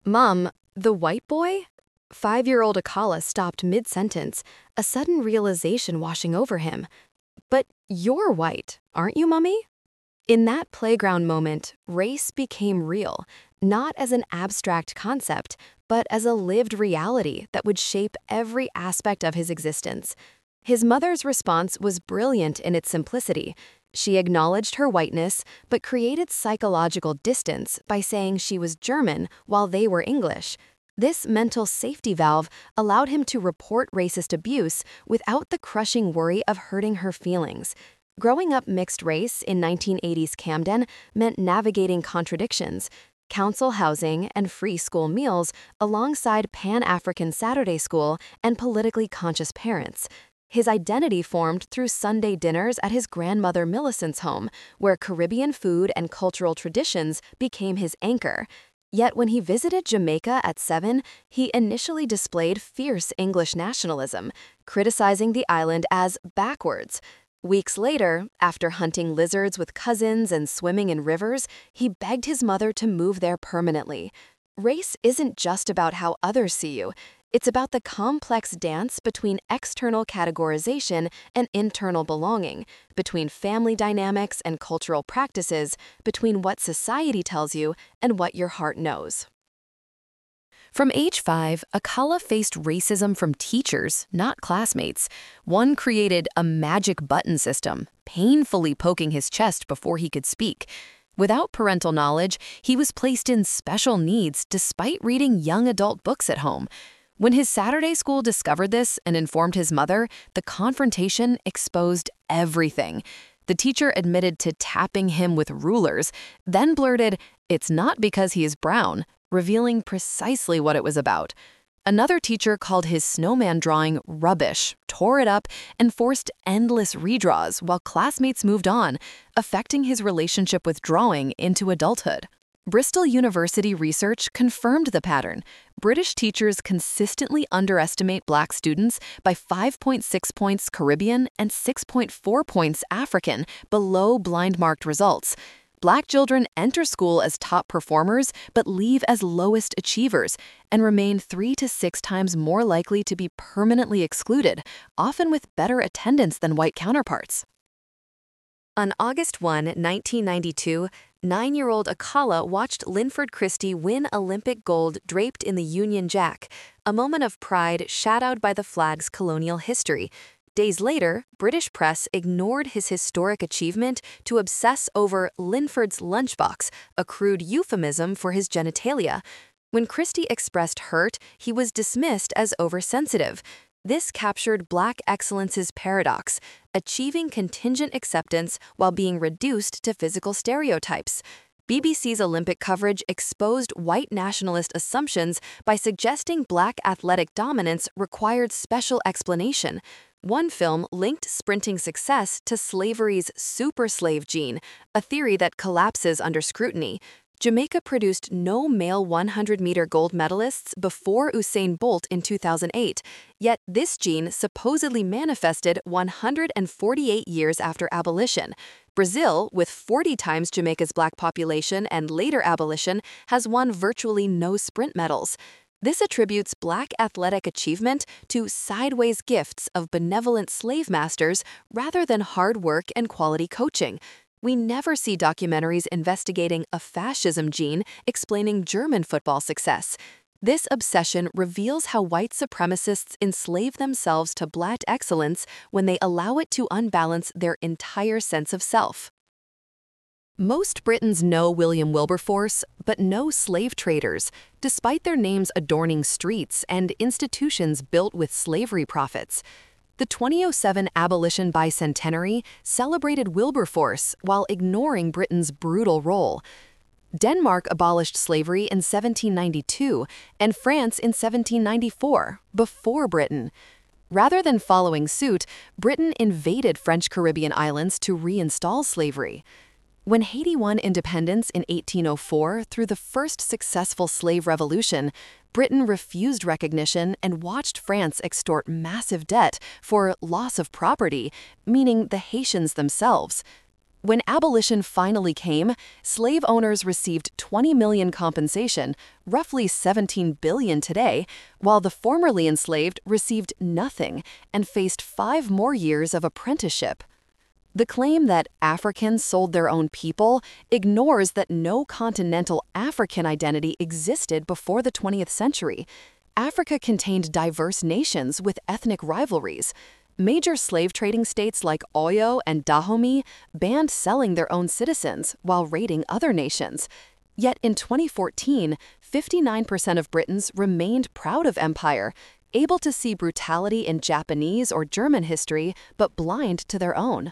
Mom, the white boy? 5-year-old Akala stopped mid-sentence, a sudden realization washing over him. But you're white, aren't you, Mummy? In that playground moment, race became real, not as an abstract concept, but as a lived reality that would shape every aspect of his existence. His mother's response was brilliant in its simplicity. She acknowledged her whiteness, but created psychological distance by saying she was German while they were English. This mental safety valve allowed him to report racist abuse without the crushing worry of hurting her feelings. Growing up mixed race in 1980s Camden meant navigating contradictions, council housing and free school meals alongside Pan-African Saturday school and politically conscious parents. His identity formed through Sunday dinners at his grandmother Millicent's home, where Caribbean food and cultural traditions became his anchor. Yet when he visited Jamaica at 7, he initially displayed fierce English nationalism, criticizing the island as backwards. Weeks later, after hunting lizards with cousins and swimming in rivers, he begged his mother to move there permanently. Race isn't just about how others see you. It's about the complex dance between external categorization and internal belonging, between family dynamics and cultural practices, between what society tells you and what your heart knows. From age 5, Akala faced racism from teachers, not classmates. One created a magic button system, painfully poking his chest before he could speak. Without parental knowledge, he was placed in special needs despite reading young adult books at home. When his Saturday school discovered this and informed his mother, the confrontation exposed everything. The teacher admitted to tapping him with rulers, then blurted, "It's not because he is brown," revealing precisely what it was about. Another teacher called his snowman drawing rubbish, tore it up, and forced endless redraws while classmates moved on, affecting his relationship with drawing into adulthood. Bristol University research confirmed the pattern. British teachers consistently underestimate Black students by 5.6 points Caribbean and 6.4 points African below blind-marked results. Black children enter school as top performers but leave as lowest achievers and remain 3 to 6 times more likely to be permanently excluded, often with better attendance than white counterparts. On August 1, 1992, 9-year-old Akala watched Linford Christie win Olympic gold draped in the Union Jack, a moment of pride shadowed by the flag's colonial history. Days later, British press ignored his historic achievement to obsess over Linford's lunchbox, a crude euphemism for his genitalia. When Christie expressed hurt, he was dismissed as oversensitive. This captured Black excellence's paradox, achieving contingent acceptance while being reduced to physical stereotypes. BBC's Olympic coverage exposed white nationalist assumptions by suggesting Black athletic dominance required special explanation. One film linked sprinting success to slavery's super slave gene, a theory that collapses under scrutiny. Jamaica produced no male 100-meter gold medalists before Usain Bolt in 2008, yet this gene supposedly manifested 148 years after abolition. Brazil, with 40 times Jamaica's Black population and later abolition, has won virtually no sprint medals. This attributes Black athletic achievement to sideways gifts of benevolent slave masters rather than hard work and quality coaching. We never see documentaries investigating a fascism gene explaining German football success. This obsession reveals how white supremacists enslave themselves to Black excellence when they allow it to unbalance their entire sense of self. Most Britons know William Wilberforce, but no slave traders, despite their names adorning streets and institutions built with slavery profits. The 2007 abolition bicentenary celebrated Wilberforce while ignoring Britain's brutal role. Denmark abolished slavery in 1792 and France in 1794, before Britain. Rather than following suit, Britain invaded French Caribbean islands to reinstall slavery. When Haiti won independence in 1804 through the first successful slave revolution, Britain refused recognition and watched France extort massive debt for loss of property, meaning the Haitians themselves. When abolition finally came, slave owners received $20 million compensation, roughly $17 billion today, while the formerly enslaved received nothing and faced 5 more years of apprenticeship. The claim that Africans sold their own people ignores that no continental African identity existed before the 20th century. Africa contained diverse nations with ethnic rivalries. Major slave trading states like Oyo and Dahomey banned selling their own citizens while raiding other nations. Yet in 2014, 59% of Britons remained proud of empire, able to see brutality in Japanese or German history, but blind to their own.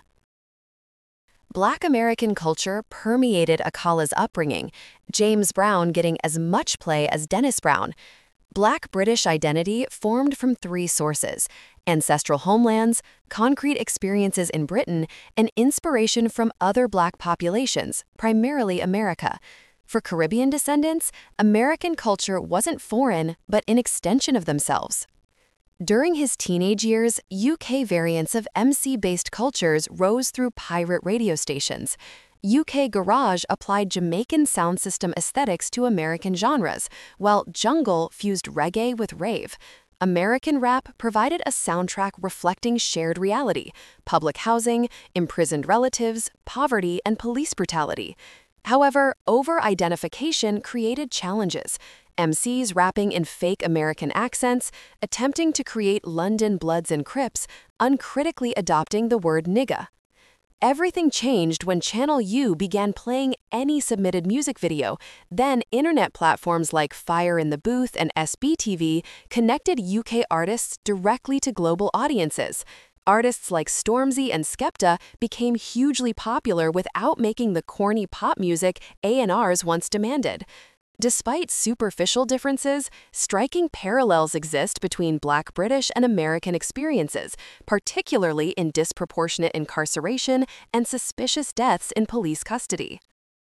Black American culture permeated Akala's upbringing, James Brown getting as much play as Dennis Brown. Black British identity formed from 3 sources: ancestral homelands, concrete experiences in Britain, and inspiration from other Black populations, primarily America. For Caribbean descendants, American culture wasn't foreign, but an extension of themselves. During his teenage years, UK variants of MC-based cultures rose through pirate radio stations. UK garage applied Jamaican sound system aesthetics to American genres, while jungle fused reggae with rave. American rap provided a soundtrack reflecting shared reality: public housing, imprisoned relatives, poverty, and police brutality. However, over-identification created challenges. MCs rapping in fake American accents, attempting to create London Bloods and Crips, uncritically adopting the word nigga. Everything changed when Channel U began playing any submitted music video. Then internet platforms like Fire in the Booth and SBTV connected UK artists directly to global audiences. Artists like Stormzy and Skepta became hugely popular without making the corny pop music A&Rs once demanded. Despite superficial differences, striking parallels exist between Black British and American experiences, particularly in disproportionate incarceration and suspicious deaths in police custody.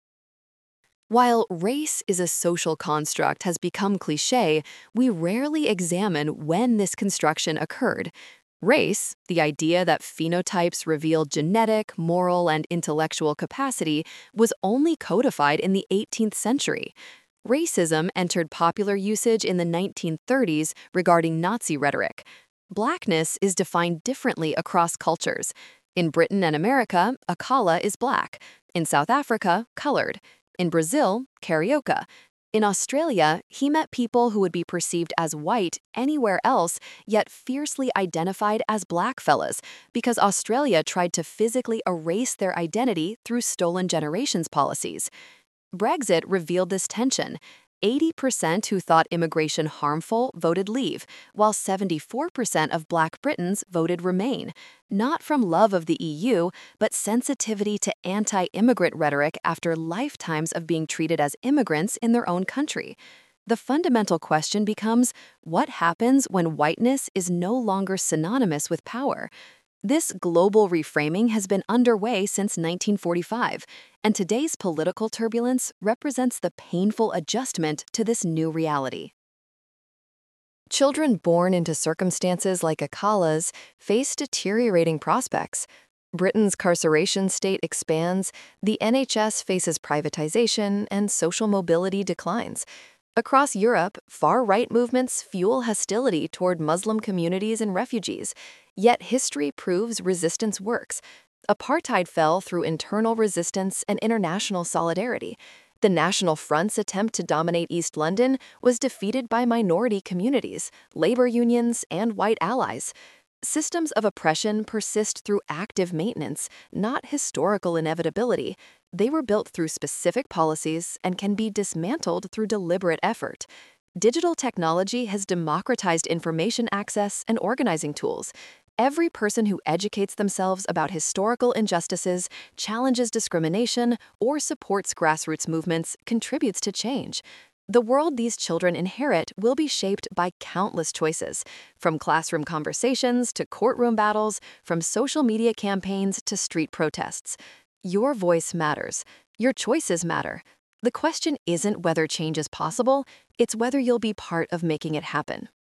While race is a social construct has become cliché, we rarely examine when this construction occurred. Race, the idea that phenotypes reveal genetic, moral, and intellectual capacity, was only codified in the 18th century. Racism entered popular usage in the 1930s regarding Nazi rhetoric. Blackness is defined differently across cultures. In Britain and America, Akala is black. In South Africa, colored. In Brazil, carioca. In Australia, he met people who would be perceived as white anywhere else, yet fiercely identified as blackfellas, because Australia tried to physically erase their identity through stolen generations policies. Brexit revealed this tension. 80% who thought immigration harmful voted leave, while 74% of Black Britons voted remain, not from love of the EU, but sensitivity to anti-immigrant rhetoric after lifetimes of being treated as immigrants in their own country. The fundamental question becomes, what happens when whiteness is no longer synonymous with power? This global reframing has been underway since 1945, and today's political turbulence represents the painful adjustment to this new reality. Children born into circumstances like Akala's face deteriorating prospects. Britain's carceration state expands, the NHS faces privatization, and social mobility declines. Across Europe, far-right movements fuel hostility toward Muslim communities and refugees. Yet history proves resistance works. Apartheid fell through internal resistance and international solidarity. The National Front's attempt to dominate East London was defeated by minority communities, labor unions, and white allies. Systems of oppression persist through active maintenance, not historical inevitability. They were built through specific policies and can be dismantled through deliberate effort. Digital technology has democratized information access and organizing tools. Every person who educates themselves about historical injustices, challenges discrimination, or supports grassroots movements contributes to change. The world these children inherit will be shaped by countless choices, from classroom conversations to courtroom battles, from social media campaigns to street protests. Your voice matters. Your choices matter. The question isn't whether change is possible, it's whether you'll be part of making it happen.